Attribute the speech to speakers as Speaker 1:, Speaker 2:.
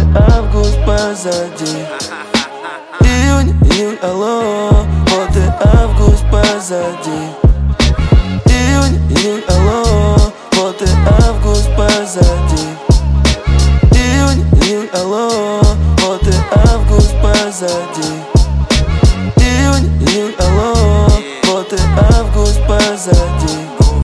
Speaker 1: август позади. Июнь, июль, алло, вот и август позади. Июнь, июль, алло, вот и август позади. Июнь, июль, алло, вот и август позади. Июнь, июль, алло, вот и август позади.